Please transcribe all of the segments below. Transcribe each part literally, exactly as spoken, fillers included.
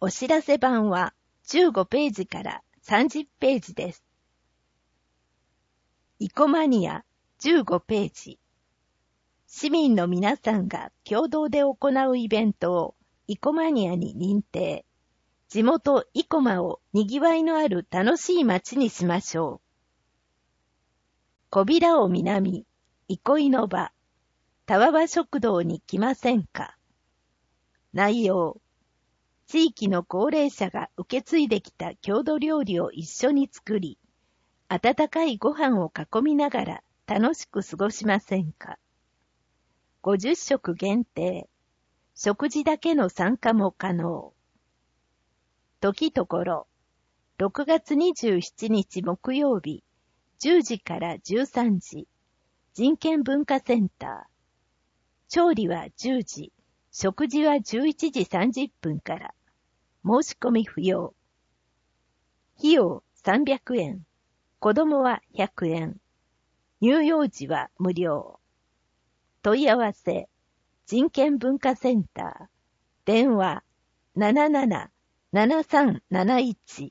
お知らせ版はじゅうごページからさんじゅっページです。イコマニアじゅうごページ。市民の皆さんが共同で行うイベントをイコマニアに認定。地元イコマをにぎわいのある楽しい街にしましょう。小平尾南、憩いの場、たわわ食堂に来ませんか。内容。地域の高齢者が受け継いできた郷土料理を一緒に作り、温かいご飯を囲みながら楽しく過ごしませんか。ごじゅっしょく限定、食事だけの参加も可能。時ところ、ろくがつにじゅうしちにち木曜日、じゅうじからじゅうさんじ、人権文化センター。調理はじゅうじ、食事はじゅういちじさんじゅっぷんから。申し込み不要。費用さんびゃくえん。子供はひゃくえん。乳幼児は無料。問い合わせ、人権文化センター。電話 ななななななさんなないち。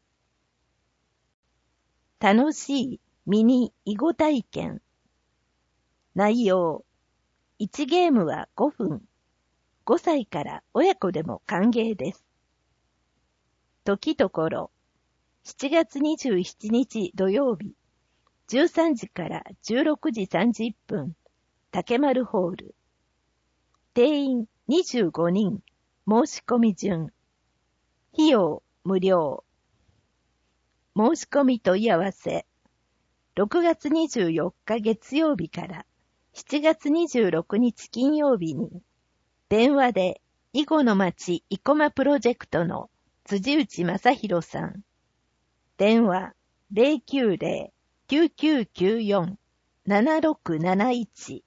楽しいミニ囲碁体験。内容。いちゲームはごふん。ごさいから親子でも歓迎です。時ところ。しちがつにじゅうしちにち土曜日。じゅうさんじからじゅうろくじさんじゅっぷん。竹丸ホール。定員にじゅうごにん。申し込み順。費用無料。申し込み問い合わせ。ろくがつにじゅうよっか月曜日からしちがつにじゅうろくにち金曜日に、電話で囲碁の町生駒プロジェクトの辻内正弘さん。電話 ゼロきゅうゼロ きゅうきゅうきゅうよん ななろくなないち。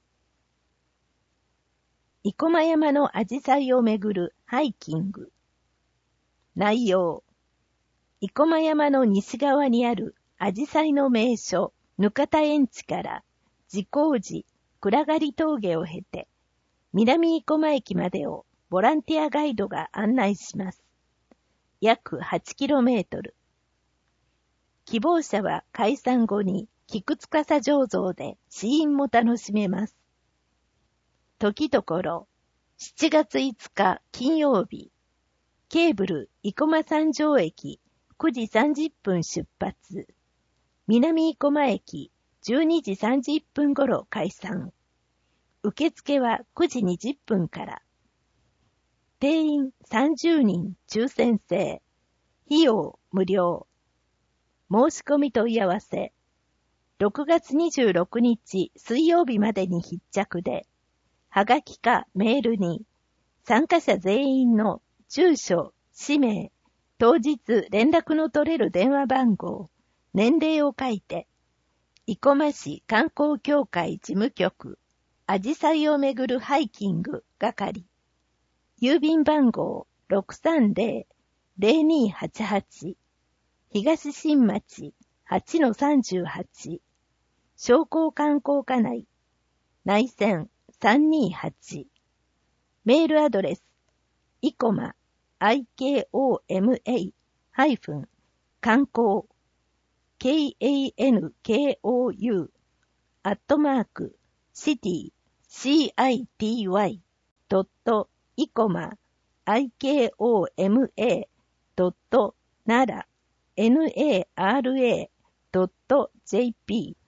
生駒山のアジサイをめぐるハイキング。内容。生駒山の西側にあるアジサイの名所、額田園地から慈光寺、暗刈峠を経て、南生駒駅までをボランティアガイドが案内します。約 はちキロメートル。希望者は解散後に菊司醸造で試飲も楽しめます。時ところ、しちがついつか金曜日、ケーブル生駒三条駅くじさんじゅっぷん出発。南生駒駅じゅうにじさんじゅっぷん頃解散。受付はくじにじゅっぷんから。定員さんじゅうにん抽選制。費用無料。申し込み問い合わせ。ろくがつにじゅうろくにち水曜日までに必着で、はがきかメールに参加者全員の住所、氏名、当日連絡の取れる電話番号、年齢を書いて、生駒市観光協会事務局、アジサイをめぐるハイキング係、郵便番号 ろくさんゼロ ゼロにはちはち、東新町 はちのさんじゅうはち、商工観光課内、内線さんにはち、メールアドレス、イコマ、アイケーオーエムエー、ハイフン、観光、ケーエーエヌケーオーユー、アットマーク、シティ、シーアイティーワイ、ドット、イコマ、アイケーオーエムエー、ドット、ナラ、ナラ、ドット、ジェーピー